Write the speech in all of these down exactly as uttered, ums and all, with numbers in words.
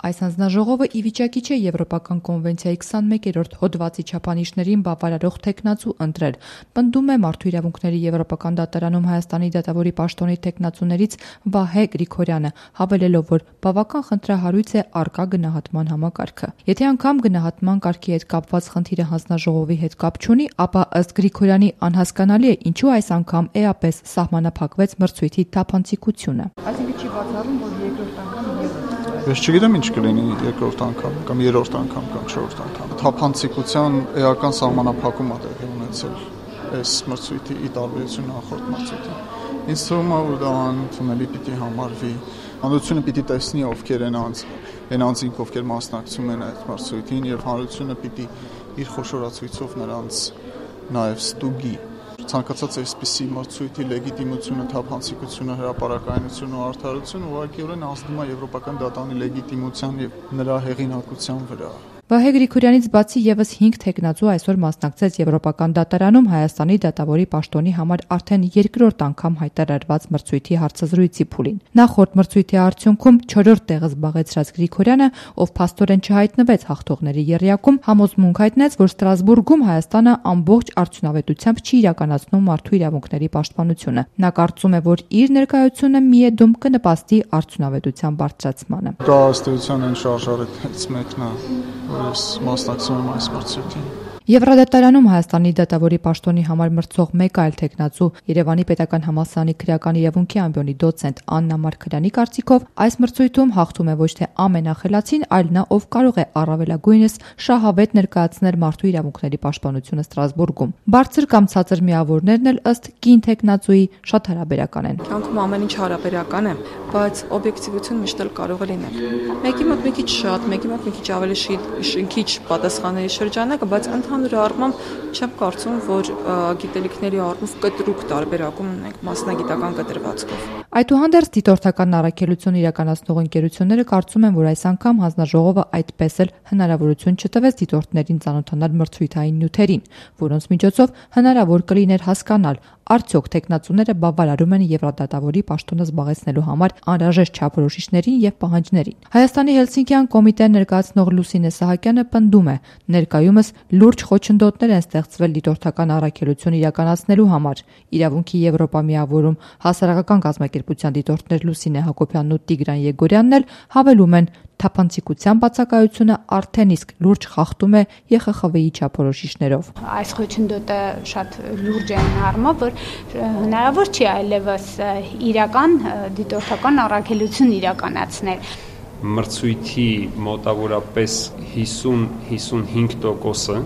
Այս հանձնաժողովը ի վիճակի չէ Եվրոպական կոնվենցիայի քսանմեկերորդ հոդվածի չափանիշներին բավարարող թեկնածու ընտրել, պնդում է Մարդու իրավունքների Եվրոպական դատարանում Հայաստանի դատավորի պաշտոնի թեկնածուներից Վահե Գրիգորյանը, հավելելով, որ բավական խնդրահարույց է առկա գնահատման համակարգը։ Եթե անգամ գնահատման կարգի հետ կապված խնդիրը հանձնաժողովի հետ կապ չունի, ապա ըստ Գրիգորյանի անհասկանալի է, ինչու այս անգամ էապես սահմանափակվեց մրցույթի թափանցիկությունը։ Այսինքն չի բացառում, որ երկրորդ անգամ Ես չգիտեմ ինչ կլինի երկրորդ անգամ կամ երրորդ անգամ կամ չորրորդ անգամ։ Թափանցիկության էական սահմանափակում է տեղի ունեցել այս մրցույթի ի տարբերություն նախորդ մրցույթի։ Ինձ թվում է, որ դա անընդունելի պիտի համարվի։ Հանրությունը պիտի տեսնի ովքեր են անձ, են անձինք, ովքեր մասնակցում են այդ մրցույթին, եւ հանրությունը պիտի իր խոշորացույցով նրանց նաեւ ստուգի։ Ցանկացած այսպիսի մրցույթի լեգիտիմությունը, թափանցիկությունը, հրապարակայնությունը ու արդարությունը ուղղակիորեն ազդում է Եվրոպական դատարանի լեգիտիմության եւ նրա հեղինակության վրա։ Վահե Գրիգորյանից բացի եւս հինգ թեկնածու այսօր մասնակցեց Եվրոպական դատարանում Հայաստանի դատավորի պաշտոնի համար արդեն երկրորդ անգամ հայտարարված մրցույթի հարցազրույցի փուլին։ Նախորդ մրցույթի արդյունքում չորրորդ տեղը զբաղեցրած Գրիգորյանը, ով փաստորեն չհայտնվեց հաղթողների եռյակում, համոզմունք հայտնեց, որ Ստրասբուրգում Հայաստանը ամբողջ արդյունավետությամբ չի իրականացնում մարդու իրավունքների պաշտպանությունը։ Նա կարծում է, որ իր ներկայությունը միեդում կնպաստի արդյունավետության բարձրացմանը։ Դա ըստ էության այն շարժառիթից մեկն է, որ մասնակցում եմ այս մրցույթին։ Եվրադատարանում Հայաստանի դատավորի պաշտոնի համար մրցող մեկ այլ թեկնածու Երևանի պետական համալսարանի քրեական իրավունքի ամբիոնի դոցենտ Աննա Մարգարյանի կարծիքով այս մրցույթում հաղթում է ոչ թե ամենախելացին, այլ նա, ով կարող է առավելագույնս շահավետ ներկայացնել մարդու իրավունքների պաշտպանությունը Ստրասբուրգում։ Բարձր կամ ցածր միավորներն էլ ըստ կին թեկնածուի շատ հարաբերական են։ Կյանքում ամեն ինչ հարաբերական է, բայց օբյեկտիվություն միշտ էլ կարող է լինել։ Մեկի մոտ մի քիչ շատ, մեկի մոտ մի քիչ ավելի քիչ պատասխանների շրջանակ, բայց ընդհանուր առմամբ չեմ կարծում, որ գիտելիքների առումով կտրուկ տարբերակում ունենք մասնագիտական կտրվածքով։ Այդուհանդերձ դիտորդական առաքելություն իրականացնող ընկերությունները կարծում են, որ այս անգամ հանձնաժողովը այդպես էլ հնարավորություն չտվեց դիտորդներին ծանոթանալ մրցույթային նյութերին, որոնց միջոցով հնարավոր կլիներ հասկանալ, արդյոք թեկնածուները բավարարում են Եվրադատավորի պաշտոնը զբաղեցնելու համար անհրաժեշտ չափորոշիչներին եւ պահանջներին։ Հայաստանի Հելսինկյան կոմիտեն ներկայացնող Լուսինե Սահակյանը պնդում է, ներկայումս լուրջ խոչընդոտներ են ստեղծվել դիտորդական առաքելություն իրականացնելու համար։ Իրավունքի Եվրոպա միավորում հասարակական կազմակերպության դիտորդներ Լուսինե Հակոբյանն ու Տիգրան Եգորյանն էլ հավելում են, թափանցիկության բացակայությունը արդեն իսկ լուրջ խախտում է Է Խ Խ V-ի չափորոշիչներով։ Այս խոչընդոտը շատ լուրջ է առումով, որ հնարավոր չի այլևս իրական դիտորդական առաքելություն իրականացնել։ Մրցույթի մոտավորապես հիսուն-հիսունհինգ տոկոսը,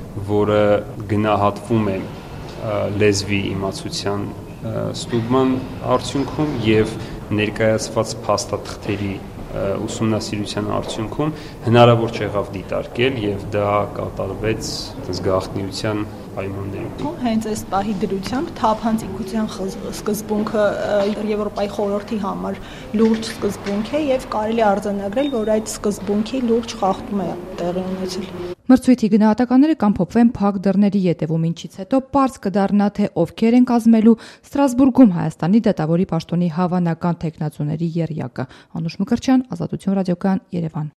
որը գնահատվում է լեզվի իմացության ստուգման արդյունքում եւ ներկայացված փաստաթղթերի ուսումնասիրության արդյունքում հնարավոր չեղավ դիտարկել եւ դա կատարվեց զգաղտնիության պայմաններում։ Հենց այս պահի դրությամբ թափանցիկության սկզբունքը Եվրոպայի խորհրդի համար լուրջ սկզբունք է եւ կարելի է արձանագրել, որ այդ սկզբունքի լուրջ խախտում է տեղի ունեցել։ Մրցույթի գնահատականները կամփոփվեն փակ դռների ետևում, ինչից հետո պարզ կդառնա, թե ովքեր են կազմելու Ստրասբուրգում Հայաստանի դատավորի պաշտոնի հավանական թեկնածուների եռյակը։ Անուշ Մկրտչյան, Ազատություն ռադիոկայան, Երևան։